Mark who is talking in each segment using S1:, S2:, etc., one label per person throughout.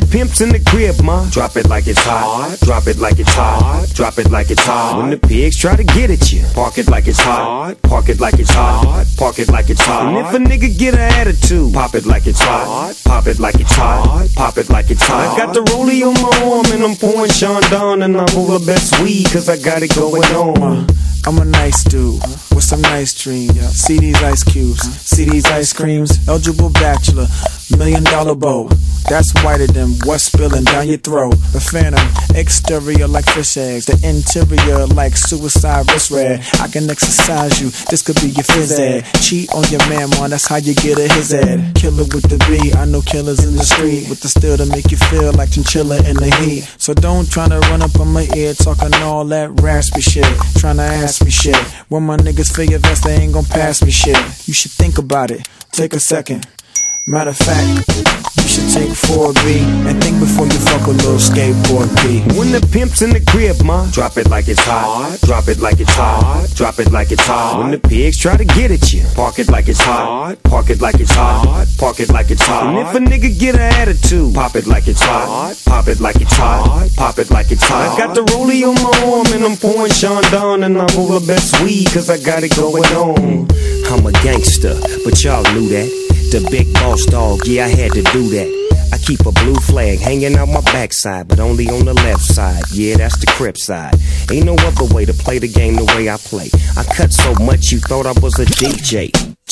S1: pimp's in the crib, ma, drop it like it's hot. Drop it like it's hot. Drop it like it's hot. When the pigs try to get at you, park it like it's hot. Park it like it's hot. Park it like it's hot. And if a nigga get an attitude, pop it like it's hot. Pop it like it's hot. Pop it like it's hot. I got the rollie on my arm and I'm pouring Sean Don, and I'm all the best weed cause I got it going on.
S2: I'm a nice dude with some nice dreams. See these ice cubes, see these ice creams. Eligible bachelor, $1 million bow. That's whiter than what's spilling down your throat. The phantom, exterior like fish eggs, the interior like suicide wrist red. I can exercise you, this could be your phys ed. Cheat on your man, man, that's how you get a his ed. Killer with the B, I know killers in the street with the steel to make you feel like chinchilla in the heat. So don't tryna run up on my ear talking all that raspy shit, tryna ask me shit. When my niggas feel your vest, they ain't gon' pass me shit. You should think about it, take a second. Matter of fact, you should take 4B and think before you fuck a little skateboard B.
S1: When the pimp's in the crib, ma, drop it like it's hot. Drop it like it's hot. Drop it like it's hot. When the pigs try to get at you, park it like it's hot. Park it like it's hot. Park it like it's hot. And if a nigga get an attitude, pop it like it's hot. Pop it like it's hot. Pop it like it's hot. I got the rollie on my arm and I'm pouring Sean Don, and I'm all the best weed cause I got it going on. I'm a gangster, but y'all knew that. The big boss dog, yeah, I had to do that. I keep a blue flag hanging out my backside, but only on the left side. Yeah, that's the Crip side. Ain't no other way to play the game the way I play. I cut so much you thought I was a DJ.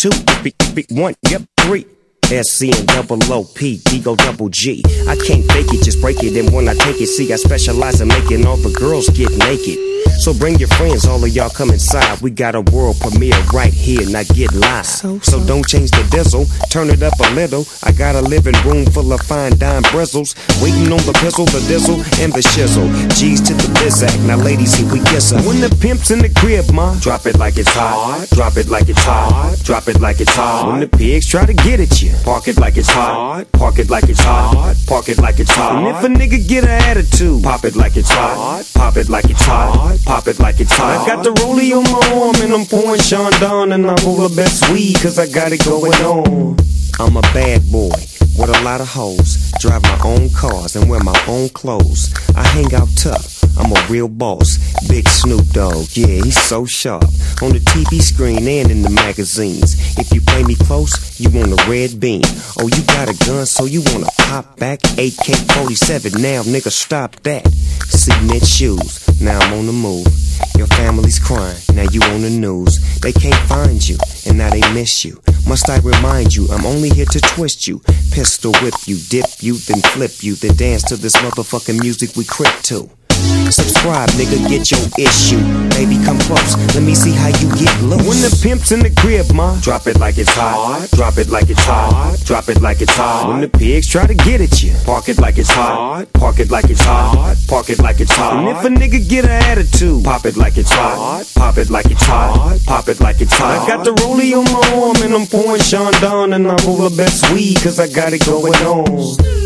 S1: 2, 1, yep, 3. SC and double OP, Digo double G. I can't fake it, just break it. And when I take it, see, I specialize in making all the girls get naked. So bring your friends, all of y'all come inside. We got a world premiere right here, now get live. So don't change the diesel, turn it up a little. I got a living room full of fine dime bristles, waiting on the pistol, the diesel, and the shizzle. G's to the bizac, now ladies, here we kiss her. When the pimp's in the crib, ma, drop it like it's hot. Drop it like it's hot. Drop it like it's hot. When the pigs try to get at you, park it like it's hot. Park it like it's hot. Park it like it's hot. And if a nigga get an attitude, pop it like it's hot. Pop it like it's hot. Pop it like it's hot. I got the rollie on my arm and I'm pouring Sean Don, and I'm all the best weed cause I got it going on. I'm a bad boy with a lot of hoes, drive my own cars and wear my own clothes. I hang out tough, I'm a real boss. Big Snoop Dogg, yeah, he's so sharp. On the TV screen and in the magazines. If you play me close, you want a red beam. Oh, you got a gun, so you wanna pop back? AK-47, now nigga stop that. Cement shoes, now I'm on the move. Your family's crying, now you on the news. They can't find you, and now they miss you. Must I remind you, I'm only here to twist you. Pistol whip you, dip you, then flip you, then dance to this motherfucking music we crip to. Subscribe, nigga, get your issue. Baby, come close, let me see how you get loose. When the pimp's in the crib, ma, drop it like it's hot. Drop it like it's hot. Drop it like it's hot. When the pigs try to get at you, park it like it's hot. Park it like it's hot. Park it like it's hot. And if a nigga get an attitude, pop it like it's hot. Pop it like it's hot. Pop it like it's hot. I got the rollie on my arm and I'm pouring Sean Don, and I'm all the best weed cause I got it going on.